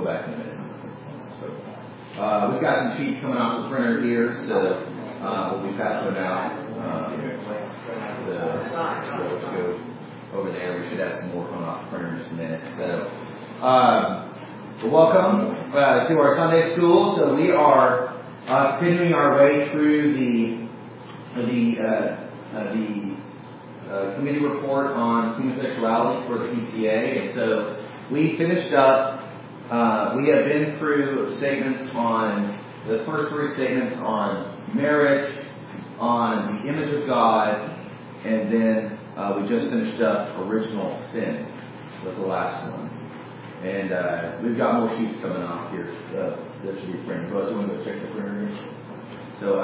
back in a minute. So, we've got some sheets coming off the printer here, so we'll be passing them out. Let's go over there. We should have some more coming off the printer in just a minute. So, welcome to our Sunday school. So we are continuing our way through the committee report on human sexuality for the PCA, and so we finished up. We have been through statements on the first three statements on marriage, on the image of God, and then we just finished up original sin was the last one. And we've got more sheets coming off here that should be printed. So I just want to go check the printer here. So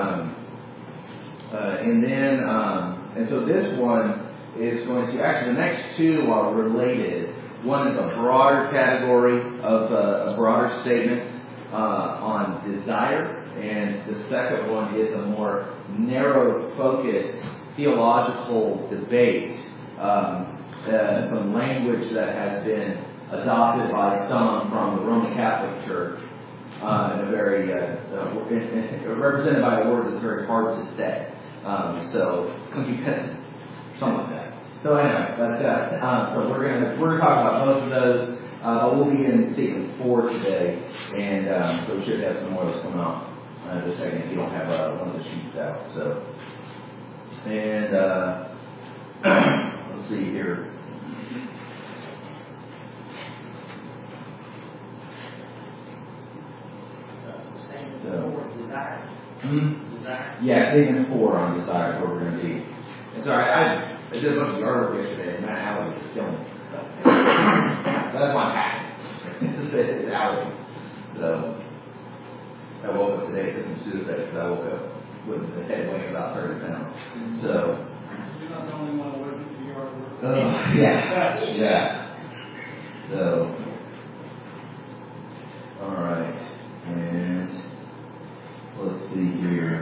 and so this one is going to actually the next two are related. One is a broader category of a broader statement on desire, and the second one is a more narrow focused theological debate. Some language that has been adopted by some from the Roman Catholic Church, in a very represented by a word that's very hard to say. So concupiscence, something like that. So anyway, so we're gonna talk about most of those. But we'll be in statement 4 today, and so we should have some more of those coming off in a second if you don't have one of the sheets out. So and let's see here. Yeah, statement 4 on desire is where we're going to be. It's all right. I did a bunch of yard work yesterday, and that alley was killing me. That's my pack. It's alley. So I woke up today with some Sudafed because I woke up with the head weighing about 30 pounds. So you're not the only one working for yard work. Yeah. So all right, and let's see here.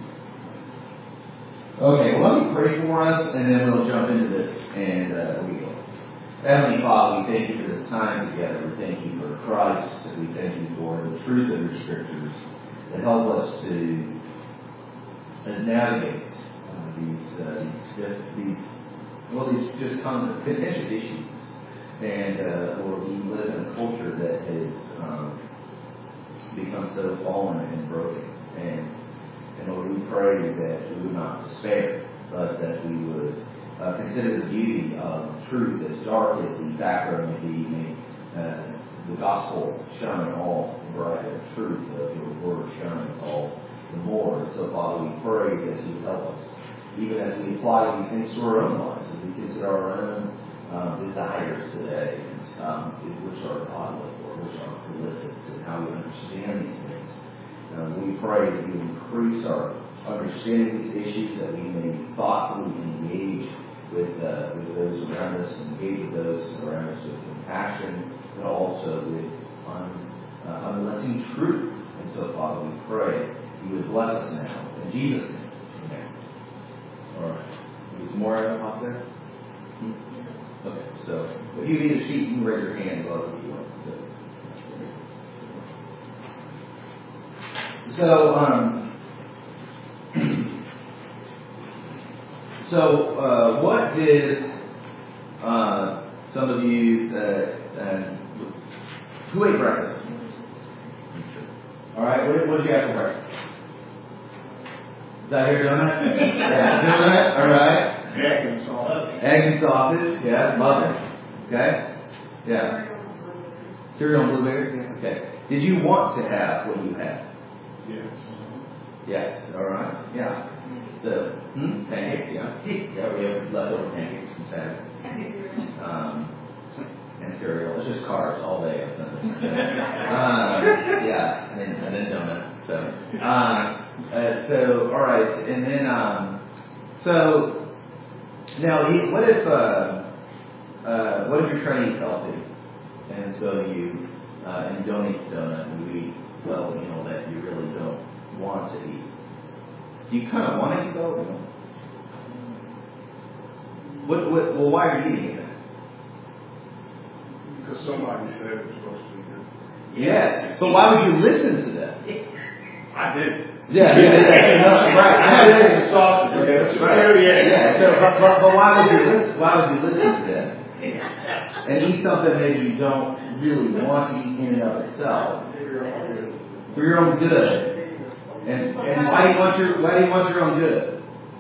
Okay, well, let me pray for us, and then we'll jump into this, and we go. Heavenly Father, we thank you for this time together. We thank you for Christ, and we thank you for the truth of your scriptures that help us to navigate these just contentious issues. And Lord, we live in a culture that has become so fallen and broken. And Lord, we pray that we would not despair, but that we would consider the beauty of truth, as dark as the background may be, the gospel shine all the brighter, the truth of your word shines all the more. And so, Father, we pray that you would help us, even as we apply these things to our own lives, as we consider our own desires today, which are godly or which are illicit, and how we understand these things. We pray that you increase our understanding of these issues, that we may thoughtfully engage with those around us, engage with those around us with compassion, but also with unrelenting truth. And so, Father, we pray you would bless us now. In Jesus' name. Amen. All right. Is more out there? Okay. So, if you need a sheet, you can raise your hand. Both of you want. So, what did some of you who ate breakfast? All right, what did you have for breakfast? Is that here donut? Yeah, donut. All right. Egg and sausage. Egg and sausage. Yeah, love it. Okay. Yeah. Cereal and blueberries. Okay. Did you want to have what you had? Yes. Yes. All right. Yeah. So, pancakes. Yeah. Yeah. We have leftover pancakes from Saturday. And cereal. It's just carbs all day. Yeah. And then donut. So, all right. And then, so now, what if you're trying to eat healthy, and so you don't eat the donut, and you eat that you really don't want to eat? Do you kind of want to eat though? Well, why are you eating it? Because somebody said it was supposed to be good. Yes. But why would you listen to them? I did. Yeah. Right. That's a sausage. Right. Yeah. So, but why would you listen to them? And eat something maybe you don't really want to eat in and of itself for your own good. And why do you want your own good?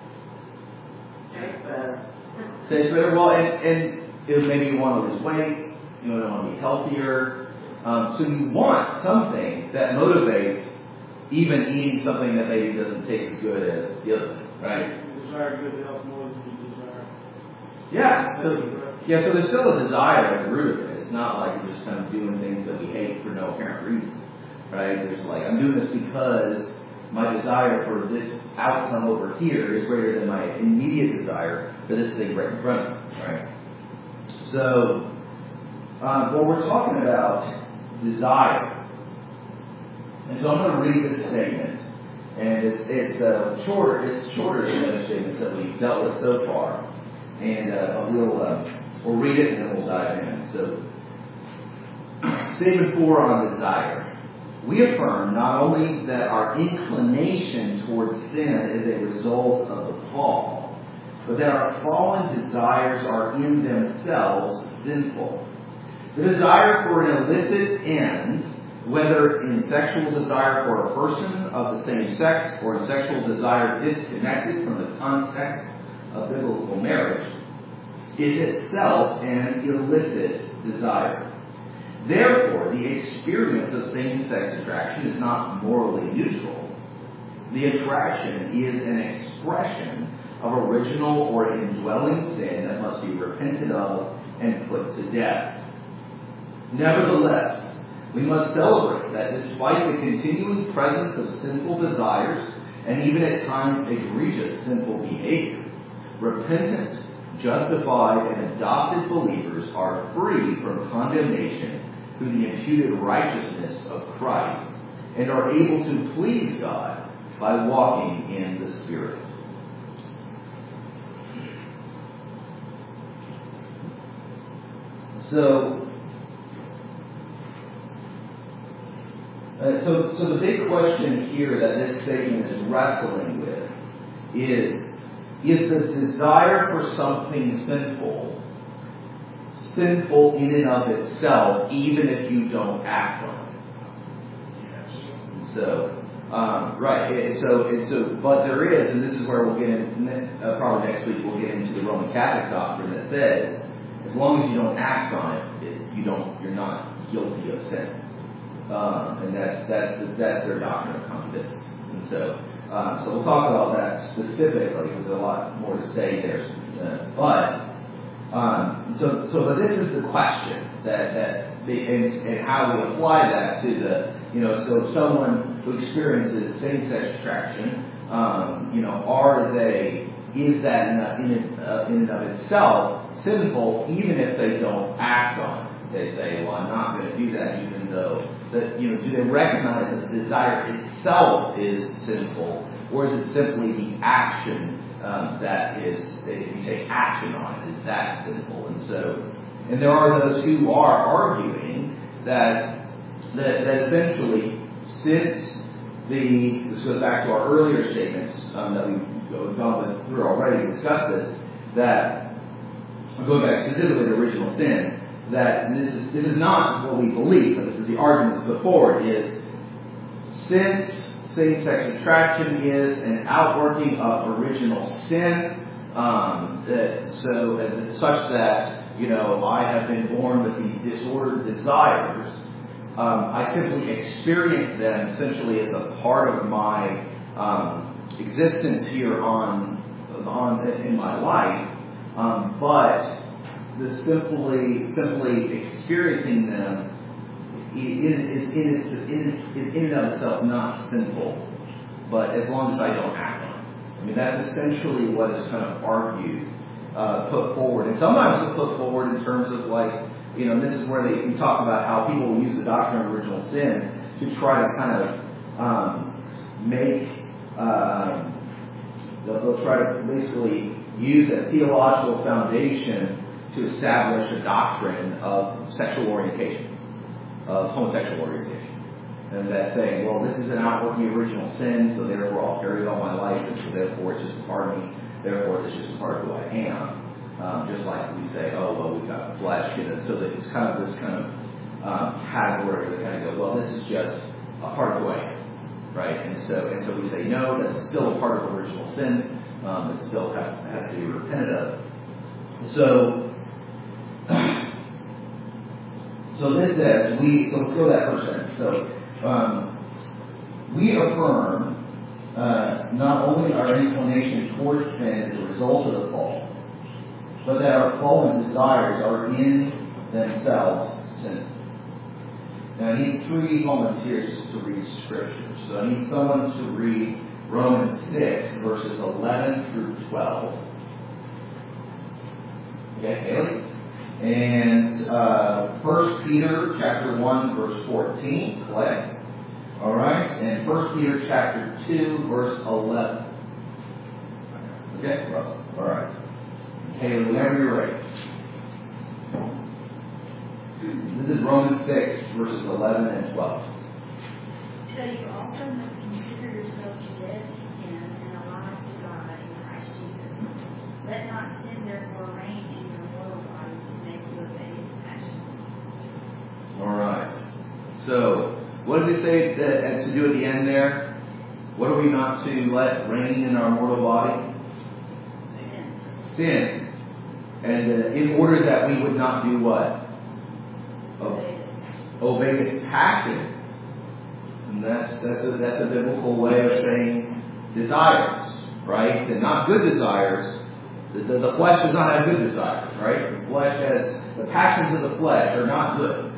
Tastes better. Well, and maybe you want to lose weight. You want to be healthier. So you want something that motivates even eating something that maybe doesn't taste as good as the other thing, right? You desire good health more than you desire. Yeah. So there's still a desire at the root of it. It's not like we're just kind of doing things that we hate for no apparent reason, right? There's like, I'm doing this because my desire for this outcome over here is greater than my immediate desire for this thing right in front of me, right? So, when we're talking about desire, and so I'm going to read this statement, and it's shorter than the other statements that we've dealt with so far, and we'll read it and then we'll dive in. So, statement 4 on desire. We affirm not only that our inclination towards sin is a result of the fall, but that our fallen desires are in themselves sinful. The desire for an illicit end, whether in sexual desire for a person of the same sex or in sexual desire disconnected from the context of biblical marriage, is itself an illicit desire. Therefore, the experience of same-sex attraction is not morally neutral. The attraction is an expression of original or indwelling sin that must be repented of and put to death. Nevertheless, we must celebrate that despite the continuing presence of sinful desires and even at times egregious sinful behavior, repentant, justified, and adopted believers are free from condemnation through the imputed righteousness of Christ and are able to please God by walking in the Spirit. So the big question here that this statement is wrestling with is the desire for something sinful in and of itself, even if you don't act on it? So, right. So, but there is, and this is where we'll get in, probably next week we'll get into the Roman Catholic doctrine that says, as long as you don't act on it, you're not guilty of sin. And that's their doctrine of concupiscence. And so we'll talk about that specifically because there's a lot more to say there. But this is the question and how we apply that to so someone who experiences same-sex attraction, is that in and of itself sinful even if they don't act on it? They say, well, I'm not going to do that even though do they recognize that the desire itself is sinful, or is it simply the action that is, if you take action on it, is that sinful? And there are those who are arguing that essentially, since this goes back to our earlier statements that we've gone through already, discussed this, that going back specifically to original sin, that this is not what we believe, but this is the arguments put forward, is since same-sex attraction is an outworking of original sin, such that, I have been born with these disordered desires, I simply experience them essentially as a part of my existence here in my life, but the simply experiencing them is in and of itself not sinful, but as long as I don't act on it. I mean, that's essentially what is kind of argued, put forward. And sometimes it's put forward in terms of this is where we talk about how people will use the doctrine of original sin to try to kind of they'll try to basically use a theological foundation to establish a doctrine of sexual orientation. of homosexual orientation. And that's saying, well, this is an outworking of original sin, so therefore I'll carry it all my life, and so therefore it's just a part of me, therefore it's just a part of who I am. Just like we say, oh, well, we've got flesh, so that it's kind of this kind of category that kind of go, well, this is just a part of who I am, right? And so we say, no, that's still a part of original sin. It still has to be repented of. So this says, so let's go to that first sentence. So we affirm not only our inclination towards sin as a result of the fall, but that our fallen desires are in themselves sin. Now I need 3 volunteers to read Scripture. So I need someone to read Romans 6, verses 11 through 12. Okay, Haley? And 1 Peter chapter 1, verse 14, Clay. All right, and 1 Peter chapter 2, verse 11. Okay, Russell. All right. Haley, whenever you're ready. This is Romans 6, verses 11 and 12. So you also must consider yourselves dead to sin and alive to God in Christ Jesus. Let not sin therefore reign in your mortal body to make you obey its passions. All right. So, what does it say to do at the end there? What are we not to let reign in our mortal body? Sin. And in order that we would not do what? Obey its passions. And that's a biblical way of saying desires, right? And not good desires. The flesh does not have good desires, right? The flesh has the passions of the flesh are not good.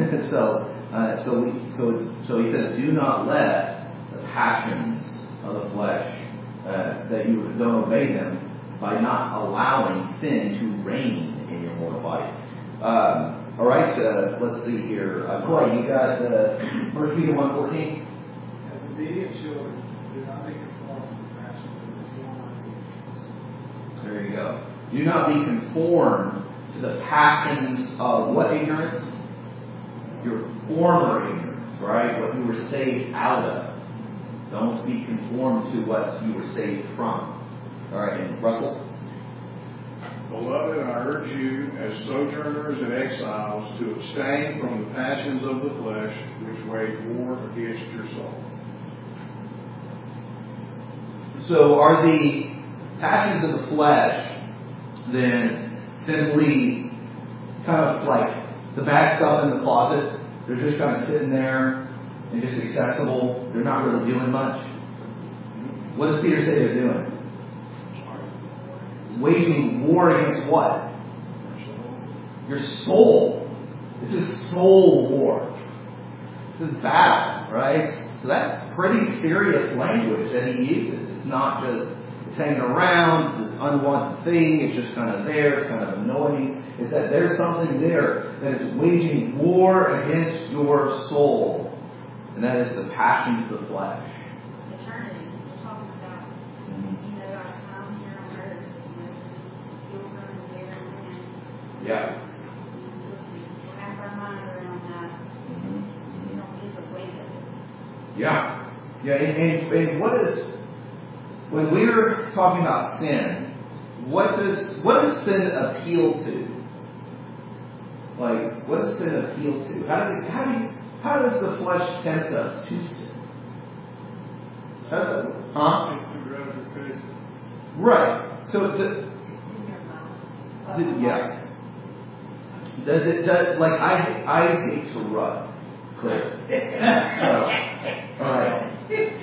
So he says, do not let the passions of the flesh that you don't obey them by not allowing sin to reign in your mortal body. All right, let's see here. Clay, you got 1 Peter 1:14? As obedient children, do not be conformed to the passions of the former ignorance. There you go. Do not be conformed to the passions of what ignorance? Your former ignorance, right? What you were saved out of. Don't be conformed to what you were saved from. All right, and Russell? Beloved, I urge you, as sojourners and exiles, to abstain from the passions of the flesh, which wage war against your soul. So are the passions of the flesh then simply kind of like the bad stuff in the closet? They're just kind of sitting there and just accessible. They're not really doing much. What does Peter say they're doing? Waging war against what? Your soul. This is soul war. This is battle, right? So that's pretty serious language that he uses. It's not just it's hanging around, it's this unwanted thing, it's just kind of there, it's kind of annoying. It's that there's something there that is waging war against your soul. And that is the passions of the flesh. Eternity. We're talking about, our time here on earth. You'll come here and Yeah. we'll have our mind around that. You don't get the weight of it. Yeah. Yeah, and what is, when we're talking about sin, what does sin appeal to? Like, what does sin appeal to? How does the flesh tempt us to sin? Huh? Right. So, yeah. Does it, like, I hate to run. Clear. So, alright.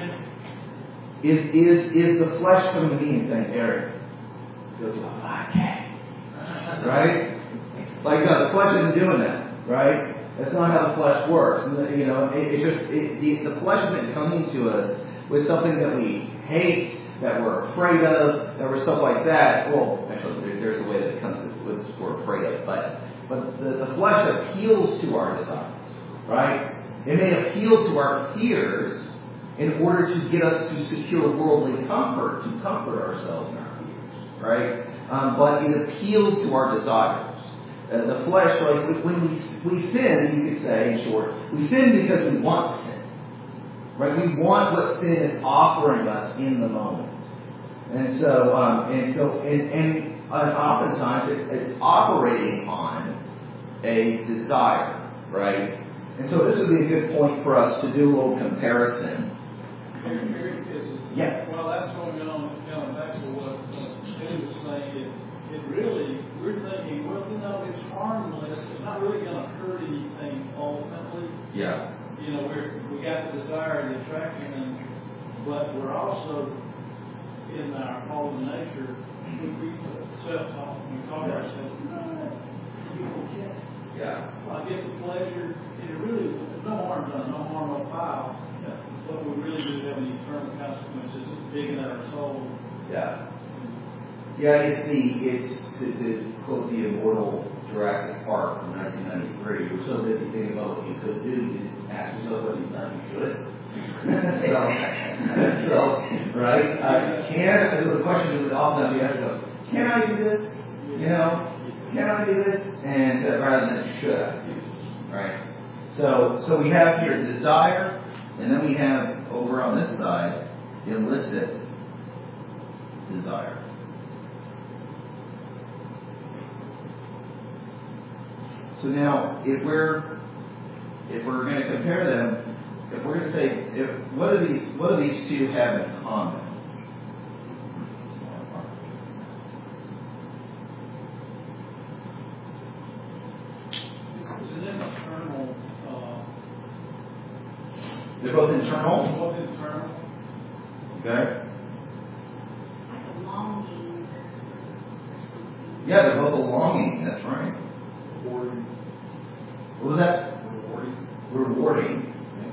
Is the flesh coming to me and saying, Eric, go to a 5K? Right? Like, no, the flesh isn't doing that, right? That's not how the flesh works. You know, the flesh isn't coming to us with something that we hate, that we're afraid of, that we're stuff like that. Well, actually, there's a way that it comes to what we're afraid of, but the flesh appeals to our desires, right? It may appeal to our fears in order to get us to secure worldly comfort, to comfort ourselves in our fears, right? But it appeals to our desires. The flesh, like when we sin, you could say, in short, we sin because we want to sin. Right? We want what sin is offering us in the moment. And so oftentimes it's operating on a desire, right? And so this would be a good point for us to do a little comparison. Yes. Well, that's going on, back to what Stu was saying. It really, we're thinking, well, it's harmless. It's not really going to hurt anything ultimately. Yeah. We got the desire and the attraction, but we're also in our fallen nature. We self-talk. We talk ourselves. Yeah. I get the pleasure, and it really, there's no harm done, no harm, no foul. Yeah. But we really do have any eternal consequences. It's digging at our soul. Yeah. Yeah, it's to quote the immortal Jurassic Park from 1993. You're so busy thinking about what you could do, you didn't ask yourself what you've done, you should. so, right? The question is often you have to go, can I do this? Can I do this? And rather than should I do this? Right? So we have here desire, and then we have over on this side illicit desire. So now, if we're going to compare them, if we're going to say, what do these two have in common? It's an internal. They're both internal. Both internal. Okay. Like a longing. Yeah, they're both a longing. That's right. Rewarding. What was that? Rewarding.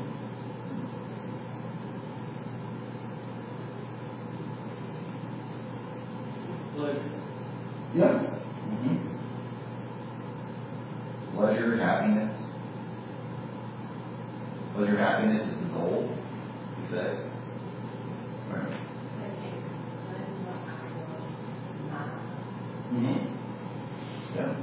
Pleasure. Yeah. Pleasure, happiness. Pleasure, happiness is the goal, you say. Right. Yeah.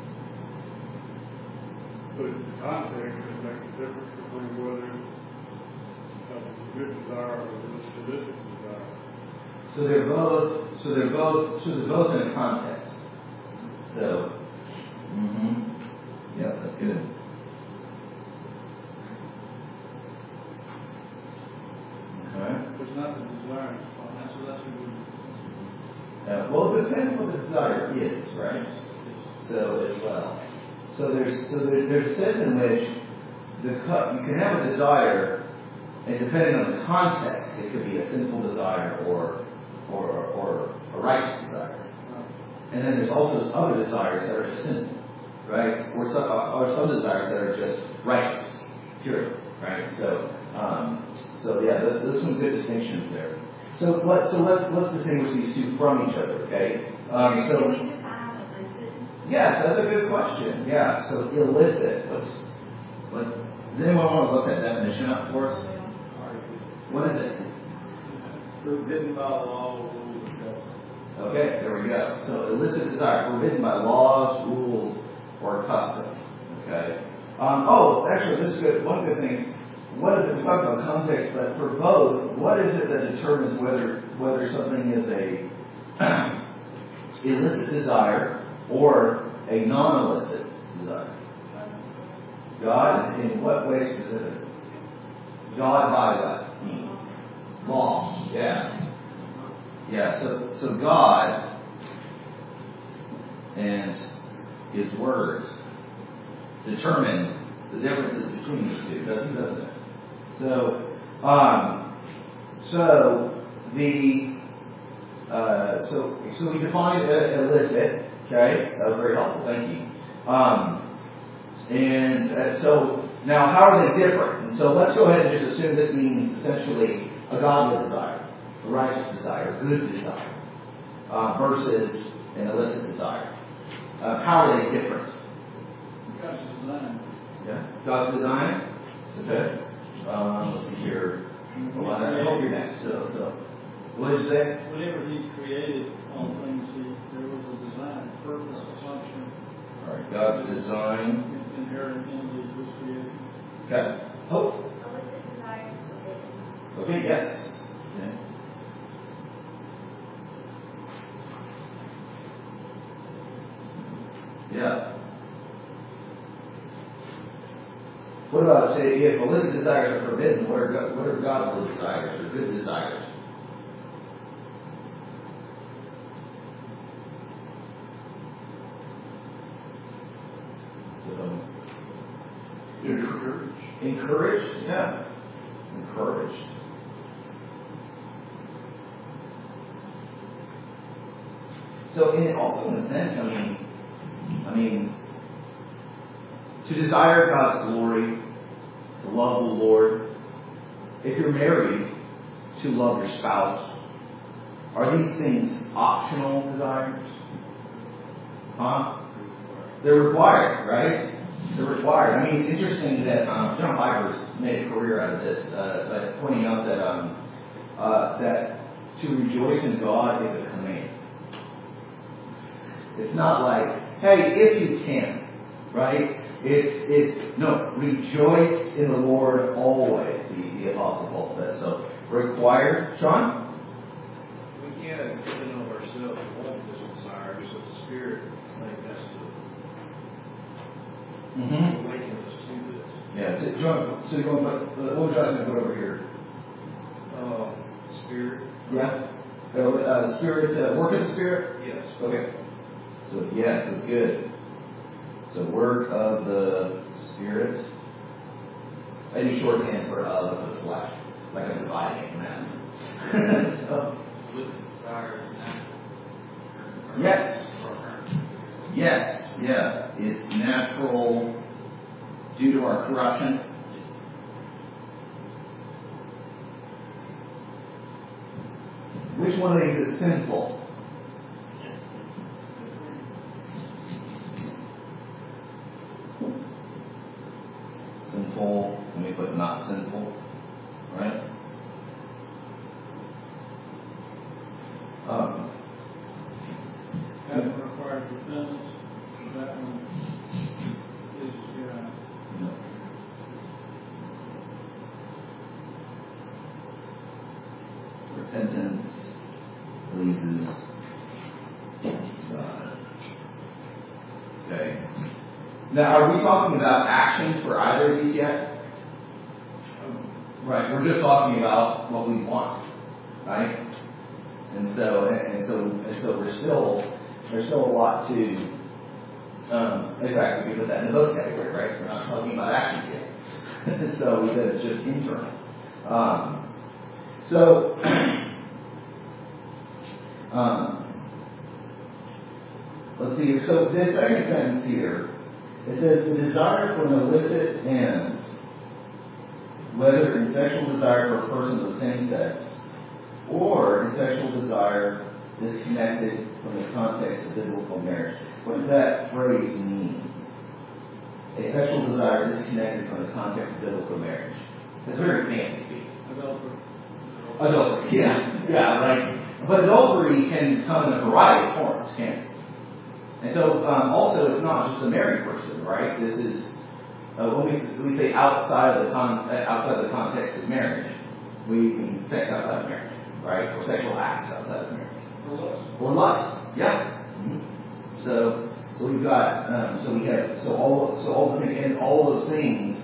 But the context that makes a difference between whether it's a good desire or a illicit desire. So they're both in a context. So, yeah, that's good. Okay. It's not the desire. That's a good. Well, it depends what the desire is, right? So as well. So there's a sense in which you can have a desire, and depending on the context, it could be a sinful desire or a righteous desire. And then there's also other desires that are just sinful, right? Or some desires that are just righteous, pure, right? So yeah, there's some good distinctions there. So let's distinguish these two from each other, okay? Yes, that's a good question. Yeah, so illicit. Does anyone want to look that definition up for us? What is it? Forbidden by law, rules, and custom. Okay, there we go. So illicit desire, forbidden by laws, rules, or custom. Okay. Actually, this is good. One good thing is, what is it? We talked about context, but for both, what is it that determines whether something is a illicit desire or a non-illicit desire? God, in what way specifically? God by what? Means. Law. Yeah. Yeah, so God and His Word determine the differences between these two, doesn't it? So we defined illicit. Okay, that was very helpful. Thank you. So now, how are they different? And so let's go ahead and just assume this means essentially a godly desire, a righteous desire, a good desire, versus an illicit desire. How are they different? God's design. Yeah, God's design. Okay. Let's see here. Well, I hope you're next. So what did you say? Whenever He created all things, there was a design, a purpose, a function. All right, God's design. Inherent in this creation. Okay. Hope. Illicit desires forbidden. Okay, yes. Okay. Yeah. What about, say, if illicit desires are forbidden, what are godly desires or good desires? So, encouraged? Yeah. Encouraged. So, also in a sense, I mean, to desire God's glory, to love the Lord. If you're married, to love your spouse. Are these things optional desires? Huh? They're required, right? They're required. I mean, it's interesting that John Piper's made a career out of this, by pointing out that to rejoice in God is a command. It's not like, hey, if you can, right? It's no, rejoice in the Lord always, the Apostle Paul says. So, required. Sean? We can't get in of ourselves and want this desire, so the Spirit, I think, has to awaken us to this. Yeah, John, so you're going to put, what would you like to put over here? Spirit? Yeah. Spirit, work of the Spirit? Yes. Okay. So, yes, that's good. So, work of the Spirit. I do shorthand for with a slash, like I'm dividing it now. So, yes. Yes, yeah. It's natural due to our corruption. Which one of these is sinful? Sinful, let me put not sinful, right? That one requires repentance. That one is, No. Repentance pleases God. Okay. Now, are we talking about actions for either of these yet? Right. We're just talking about what we want, right? And so there's still a lot to. In fact, we can put that in the both category, right? We're not talking about actions yet. So we said it's just internal. Let's see here. So this second sentence here, it says the desire for an illicit end, whether in sexual desire for a person of the same sex, or in sexual desire disconnected from the context of biblical marriage. What does that phrase mean? A sexual desire disconnected from the context of biblical marriage. That's very fancy speak. Adultery, yeah, right. But adultery can come in a variety of forms, can't it? And so, also, it's not just a married person, right? This is when we say outside of the context of marriage, we mean sex outside of marriage, right? Or sexual acts outside of marriage. Or lust, yeah. Mm-hmm. So we've got all the things, and all those things.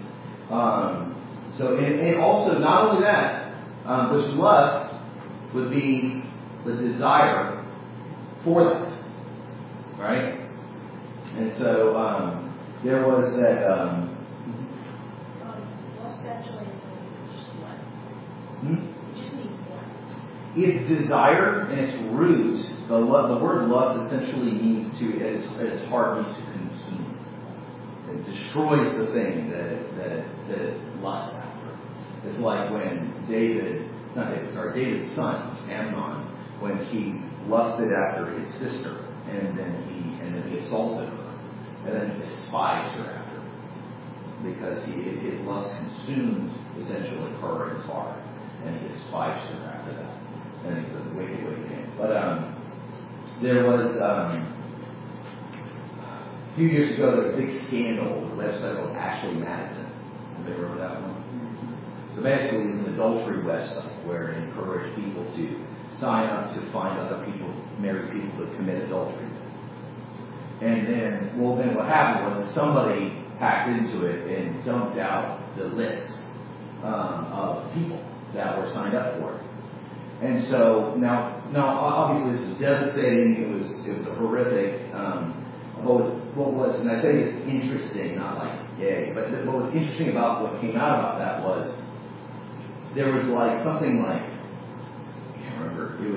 And also not only that, which lust would be the desire for that, right? And so there was that. What's actually just one? Hmm? It just means one. It's desire, and its root. The word lust essentially means at its heart means to consume. It destroys the thing that it lusts after. It's like when David's son, Amnon, when he lusted after his sister, and then he assaulted her, and then he despised her after, because his lust consumed essentially her in his heart, and he despised her after that, and he was a wicked man. But there was few years ago, there was a big scandal with a website called Ashley Madison. Anybody remember that one? So basically, it was an adultery website where it encouraged people to sign up to find other people, married people, to commit adultery. And then what happened was somebody hacked into it and dumped out the list of people that were signed up for it. And so now obviously this was devastating. It was a horrific. What was, and I say it's interesting, not like yay, but what was interesting about what came out about that was there was like something like, I can't remember. It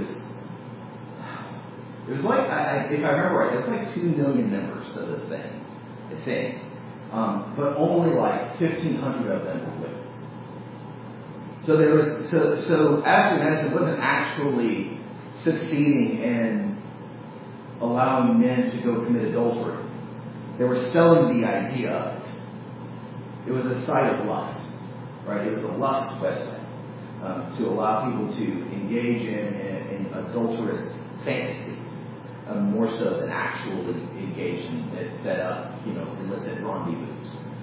was like, if I remember right, it was like 2 million members to this thing, I think. But only like 1,500 of them were women. So there was, so Ashley Madison wasn't actually succeeding in allowing men to go commit adultery. They were selling the idea of it. It was a site of lust, right? It was a lust website to allow people to engage in adulterous fantasies, more so than actually engage in set up, illicit rendezvous.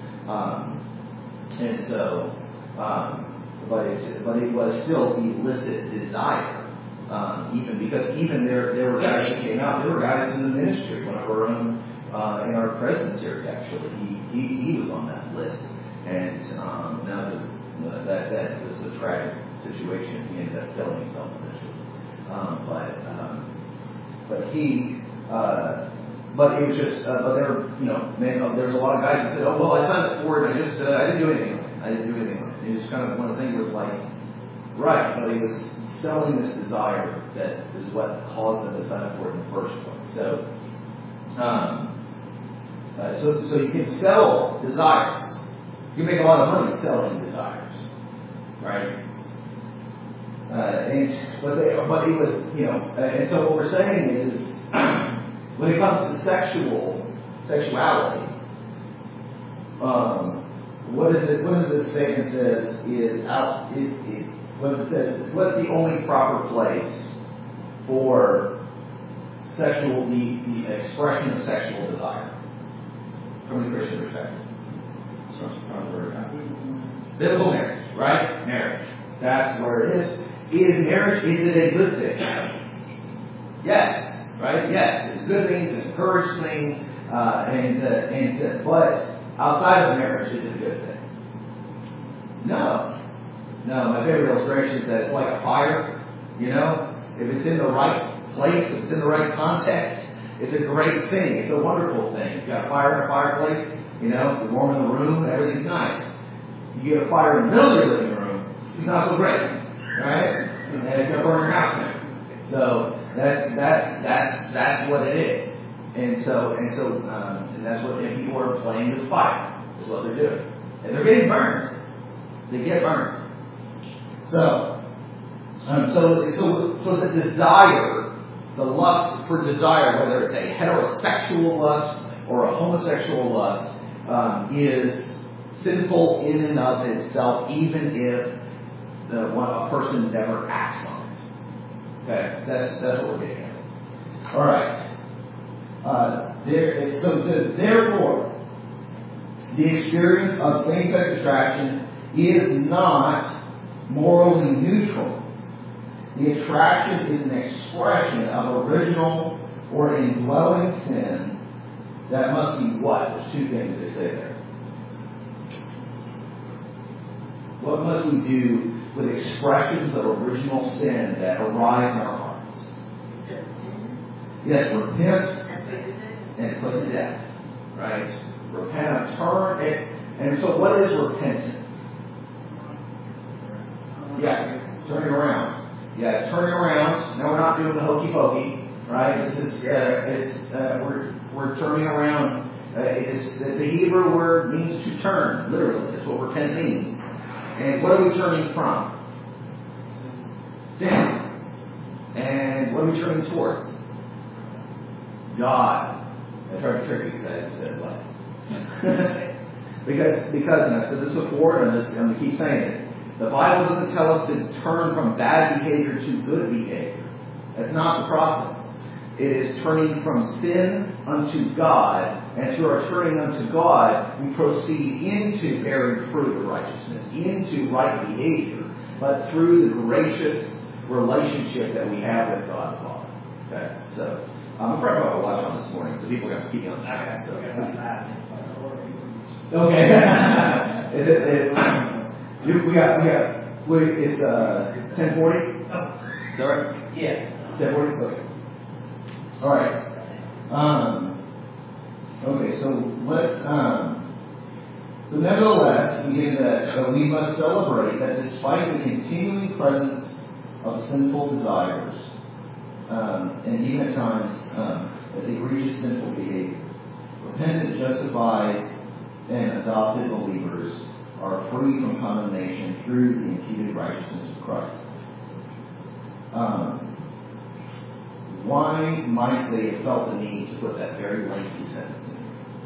And so, but it was still illicit desire. Even there were guys that came out. There were guys in the ministry. One of our own in our presbytery, actually, he was on that list, and that was a tragic situation. He ended up killing himself eventually. But it was just. But there were, there was a lot of guys that said, "Oh well, I signed up for it. I didn't do anything. I didn't do anything." It was kind of one of the things was like, right, but he was selling this desire that is what caused them to sign up for it in the first place. So you can sell desires. You can make a lot of money selling desires, right? But it was, and so what we're saying is, when it comes to sexuality, what this statement says is what's the only proper place for the expression of sexual desire from the Christian perspective? Biblical marriage, right? Marriage. That's where it is. Is marriage, is it a good thing? Yes. Right? Yes. It's a good thing, it's an encouraged thing, but outside of marriage, is it a good thing? No. My favorite illustration is that it's like a fire. If it's in the right place, if it's in the right context, it's a great thing. It's a wonderful thing. You've got a fire in a fireplace, you're warm in the room, and everything's nice. You get a fire in the middle of your living room, it's not so great, right? And it's going to burn your house down. So that's what it is. And that's what people are playing with fire. Is what they're doing. And they're getting burned. They get burned. So the desire, the lust for desire, whether it's a heterosexual lust or a homosexual lust, is sinful in and of itself, even if a person never acts on it. Okay, that's what we're getting at. All right. So it says, therefore, the experience of same-sex attraction is not morally neutral. The attraction is an expression of original or indwelling sin that must be what? There's two things they say there. What must we do with expressions of original sin that arise in our hearts? Yes, repent and put to death. Right? Repent, turn it. And so what is repentance? Yeah, turning around. Yeah, it's turning around. Now we're not doing the hokey pokey, right? This is we're turning around. The Hebrew word means to turn, literally. That's what repent means. And what are we turning from? Sin. And what are we turning towards? God. I tried to trick you, said what? because, and I've said this before, and I'm going to keep saying it. The Bible doesn't tell us to turn from bad behavior to good behavior. That's not the process. It is turning from sin unto God And through our turning unto God, we proceed into bearing fruit of righteousness, into right behavior, but through the gracious relationship that we have with God the Father. Okay? So, I'm afraid about watch on this morning, so people are going to keep me on track. So. Okay. It's 10:40? Is that right? Yeah. 10:40? Okay. All right. Okay, so let's, so nevertheless, we get that we must celebrate that despite the continuing presence of sinful desires, and even at times, egregious sinful behavior, repentant, justified, and adopted believers are free from condemnation through the imputed righteousness of Christ. Why might they have felt the need to put that very lengthy sentence in?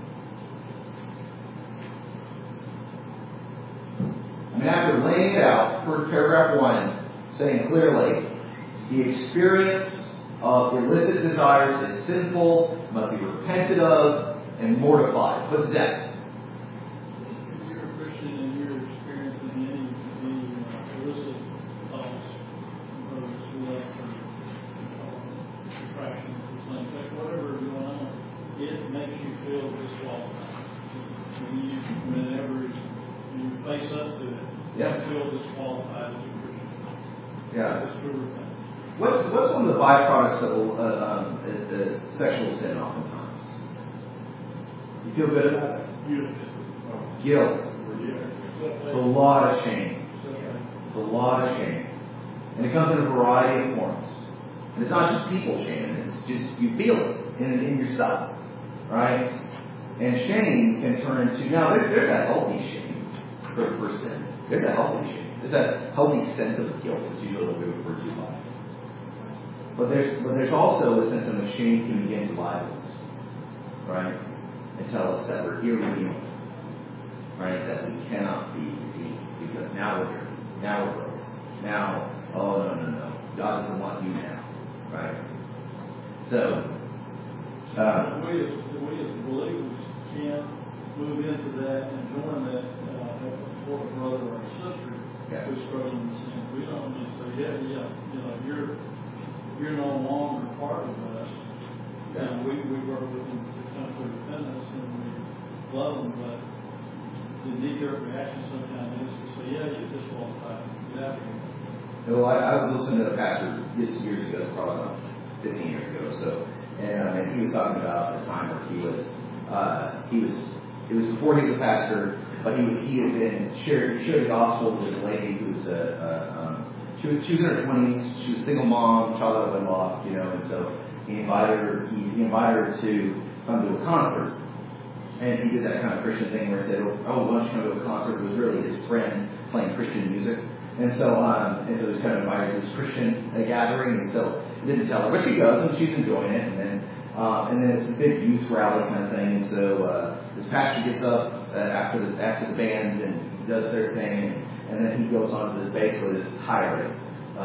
I mean, after laying it out, for paragraph 1, saying clearly, the experience of illicit desires is sinful, must be repented of, and mortified. What's that? If you're a Christian and you're experiencing any illicit thoughts, whether it's lust or attraction to something, whatever is going on, it makes you feel disqualified. Whenever you face up to it, you feel disqualified as a Christian. Yeah. That's true repentance. What's one of the byproducts of sexual sin oftentimes? You feel good about it? Guilt. It's a lot of shame. It's a lot of shame. And it comes in a variety of forms. And it's not just people shame, it's just you feel it in yourself. Right? And shame can turn into, now there's a healthy shame for sin. There's a healthy shame. There's a healthy sense of guilt, that's usually what we refer to by. But there's also a sense in which shame can begin to lie to us, right? And tell us that we're irredeemable, right? That we cannot be redeemed because now we're here, now we're broken, now, oh no, God doesn't want you now, right? So, we as believers can move into that and join that for a brother or a sister who's struggling with sin. We don't just say, you're no longer part of us. Yeah. And we work with them to come to repentance and we love them, but the knee-jerk reaction sometimes is to say, you're disqualified. Get out of here. well, I was listening to a pastor just years ago, probably about 15 years ago or so, and he was talking about a time where it was before he was a pastor, but he had been shared the gospel with a lady who was she was in her 20s. She was a single mom, child out of wedlock, and so he invited her to come to a concert. And he did that kind of Christian thing where he said, why don't you come to a concert? It was really his friend playing Christian music. And so he was kind of invited to this Christian gathering, and so he didn't tell her, but she goes, and she's enjoying it, and then it's a big youth rally kind of thing, and so this pastor gets up after the band and does their thing, and then he goes on to this basically this tirade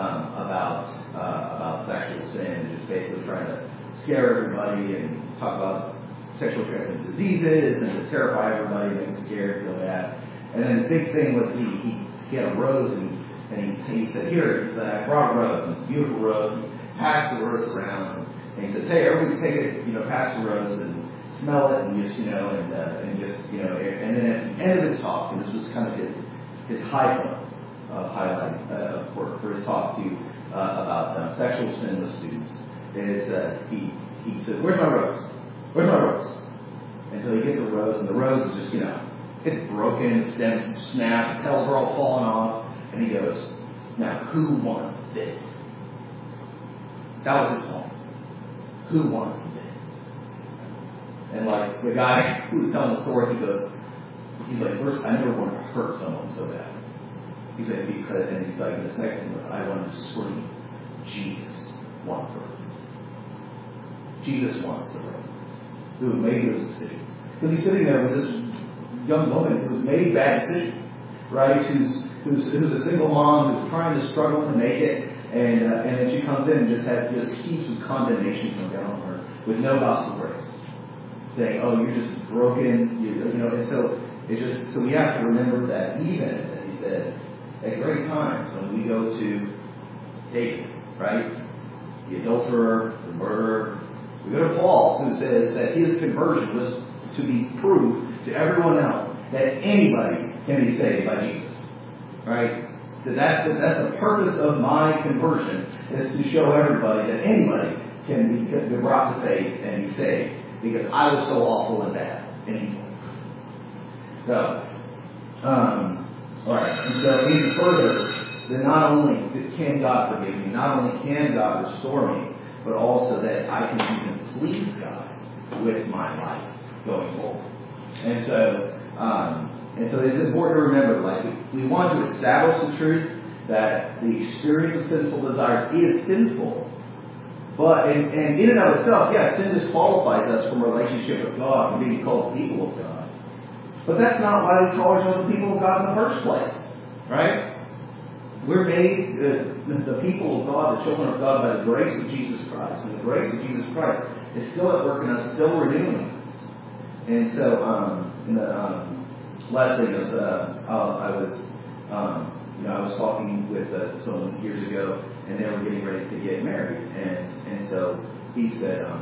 about sexual sin, and just basically trying to scare everybody and talk about sexual transmitted diseases and to terrify everybody, make them scared, feel bad. And then the big thing was he had a rose, and he said, here, I brought a rose, and it's a beautiful rose, and he passed the rose around, and he said, hey, everybody take it, pass the rose and smell it, and just, and then at the end of his talk, and this was kind of his high point of highlight for his talk about sexual sin with students, is he said, where's my rose? Where's my rose? And so he gets the rose, and the rose is just, it's broken, the stems snap, the petals are all falling off, and he goes, now who wants this? That was his point. Who wants this? And like the guy who was telling the story, he's like, first, I never wanted to hurt someone so bad. He's like, and he's like, the second thing was, I wanted to scream, Jesus wants the rose. Jesus wants the rose. Who made those decisions? Because he's sitting there with this young woman who's made bad decisions, right? Who's a single mom who's trying to struggle to make it, and then she comes in and just has heaps of condemnation come down on her with no gospel grace. saying, oh, you're just broken, and so it's just, so we have to remember that even, as he said, at great times when we go to David, right? The adulterer, the murderer. We go to Paul, who says that his conversion was to be proof to everyone else that anybody can be saved by Jesus. Right? So that's the purpose of my conversion, is to show everybody that anybody can be brought to faith and be saved, because I was so awful and bad and evil. So, all right. And so even further, that not only can God forgive me, not only can God restore me, but also that I can even please God with my life going forward. And so it's important to remember, like, we want to establish the truth that the experience of sinful desires is sinful. But, and in and of itself, yeah, sin disqualifies us from a relationship with God and being called people of God. But that's not why we call ourselves the people of God in the first place. Right? We're made the people of God, the children of God, by the grace of Jesus Christ. And the grace of Jesus Christ is still at work in us, still renewing us. And so, last thing is, I was talking with someone years ago, and they were getting ready to get married, and so he said, I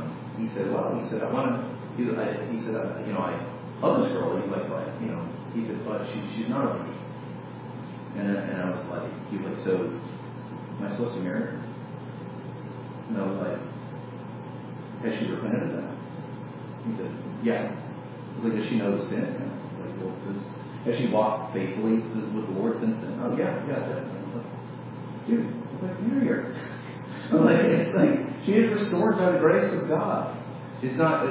love this girl. He's like, but, he said, but she's not a virgin. And I was like, he was like, so am I supposed to marry her? And I was like, has she repented of that? He said, yeah. I was like, does she know the sin? And I was like, well, has she walked faithfully with the Lord since then? Oh, yeah, definitely. I was like, dude, I was like, marry her. I'm like, it's like, she is restored by the grace of God. It's not,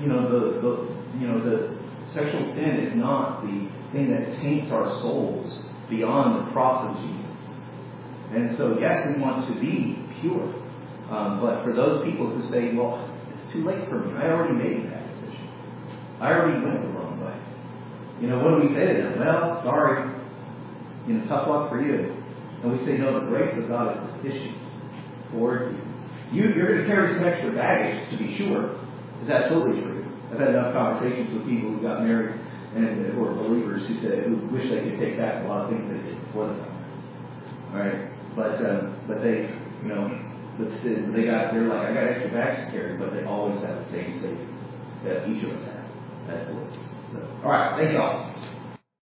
the sexual sin is not the thing that taints our souls beyond the cross of Jesus. And so, yes, we want to be pure. But for those people who say, well, it's too late for me. I already made that decision. I already went the wrong way. What do we say to them? Well, sorry. Tough luck for you. And we say, no, the grace of God is sufficient for you. You're going to carry some extra baggage, to be sure. It's absolutely true. I've had enough conversations with people who got married and who are believers who wish they could take back a lot of things they did before they got married. All right, but they, so they're like, I got extra bags to carry, but they always have the same Savior that each of us have. That's the Lord. So, all right, thank y'all.